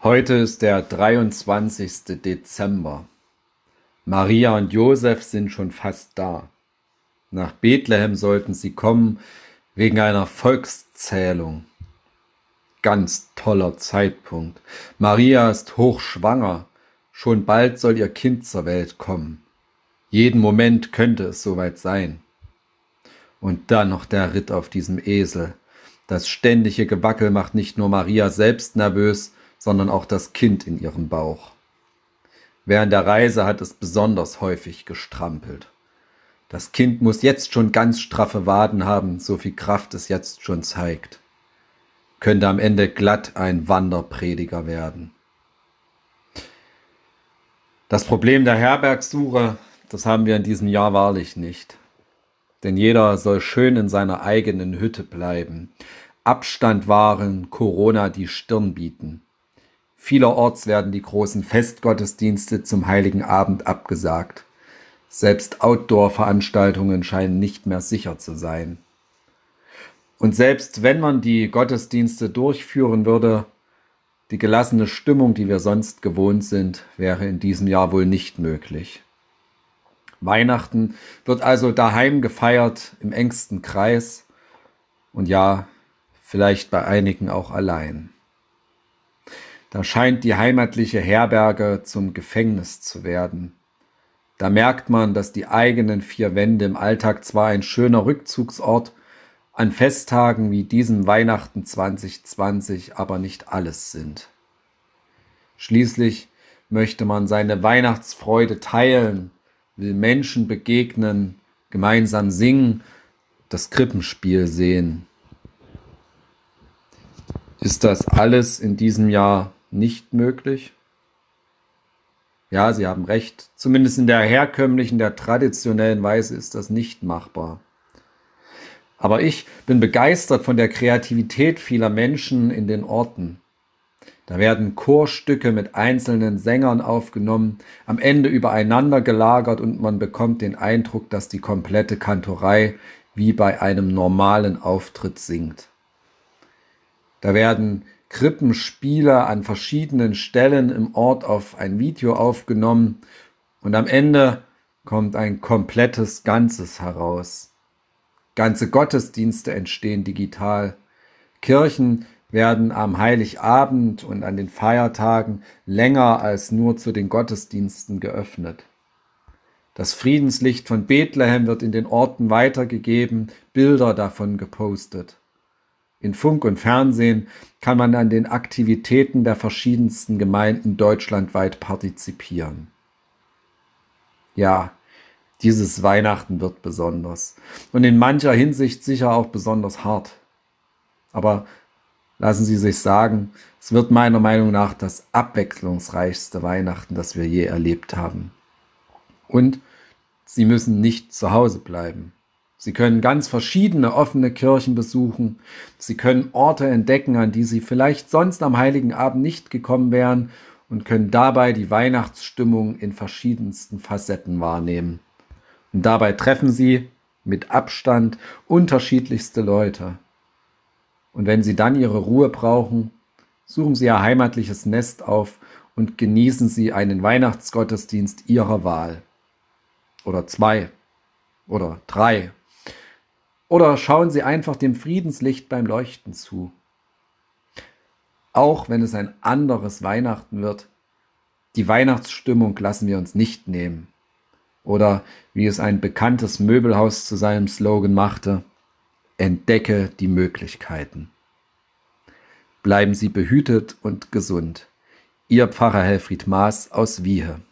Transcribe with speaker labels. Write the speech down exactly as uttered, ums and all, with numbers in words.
Speaker 1: Heute ist der dreiundzwanzigste Dezember. Maria und Josef sind schon fast da. Nach Bethlehem sollten sie kommen wegen einer Volkszählung. Ganz toller Zeitpunkt. Maria ist hochschwanger. Schon bald soll ihr Kind zur Welt kommen. Jeden Moment könnte es soweit sein. Und dann noch der Ritt auf diesem Esel. Das ständige Gewackel macht nicht nur Maria selbst nervös, sondern auch das Kind in ihrem Bauch. Während der Reise hat es besonders häufig gestrampelt. Das Kind muss jetzt schon ganz straffe Waden haben, so viel Kraft es jetzt schon zeigt. Könnte am Ende glatt ein Wanderprediger werden. Das Problem der Herbergsuche, das haben wir in diesem Jahr wahrlich nicht. Denn jeder soll schön in seiner eigenen Hütte bleiben, Abstand wahren, Corona die Stirn bieten. Vielerorts werden die großen Festgottesdienste zum Heiligen Abend abgesagt. Selbst Outdoor-Veranstaltungen scheinen nicht mehr sicher zu sein. Und selbst wenn man die Gottesdienste durchführen würde, die gelassene Stimmung, die wir sonst gewohnt sind, wäre in diesem Jahr wohl nicht möglich. Weihnachten wird also daheim gefeiert, im engsten Kreis und ja, vielleicht bei einigen auch allein. Da scheint die heimatliche Herberge zum Gefängnis zu werden. Da merkt man, dass die eigenen vier Wände im Alltag zwar ein schöner Rückzugsort, an Festtagen wie diesem Weihnachten zwanzig zwanzig aber nicht alles sind. Schließlich möchte man seine Weihnachtsfreude teilen, will Menschen begegnen, gemeinsam singen, das Krippenspiel sehen. Ist das alles in diesem Jahr nicht möglich? Ja, Sie haben recht. Zumindest in der herkömmlichen, der traditionellen Weise ist das nicht machbar. Aber ich bin begeistert von der Kreativität vieler Menschen in den Orten. Da werden Chorstücke mit einzelnen Sängern aufgenommen, am Ende übereinander gelagert und man bekommt den Eindruck, dass die komplette Kantorei wie bei einem normalen Auftritt singt. Da werden Krippenspiele an verschiedenen Stellen im Ort auf ein Video aufgenommen und am Ende kommt ein komplettes Ganzes heraus. Ganze Gottesdienste entstehen digital. Kirchen werden am Heiligabend und an den Feiertagen länger als nur zu den Gottesdiensten geöffnet. Das Friedenslicht von Bethlehem wird in den Orten weitergegeben, Bilder davon gepostet. In Funk und Fernsehen kann man an den Aktivitäten der verschiedensten Gemeinden deutschlandweit partizipieren. Ja, dieses Weihnachten wird besonders und in mancher Hinsicht sicher auch besonders hart. Aber lassen Sie sich sagen, es wird meiner Meinung nach das abwechslungsreichste Weihnachten, das wir je erlebt haben. Und Sie müssen nicht zu Hause bleiben. Sie können ganz verschiedene offene Kirchen besuchen. Sie können Orte entdecken, an die Sie vielleicht sonst am Heiligen Abend nicht gekommen wären und können dabei die Weihnachtsstimmung in verschiedensten Facetten wahrnehmen. Und dabei treffen Sie mit Abstand unterschiedlichste Leute. Und wenn Sie dann Ihre Ruhe brauchen, suchen Sie Ihr heimatliches Nest auf und genießen Sie einen Weihnachtsgottesdienst Ihrer Wahl. Oder zwei. Oder drei. Oder schauen Sie einfach dem Friedenslicht beim Leuchten zu. Auch wenn es ein anderes Weihnachten wird, die Weihnachtsstimmung lassen wir uns nicht nehmen. Oder wie es ein bekanntes Möbelhaus zu seinem Slogan machte, entdecke die Möglichkeiten. Bleiben Sie behütet und gesund. Ihr Pfarrer Helfried Maas aus Wiehe.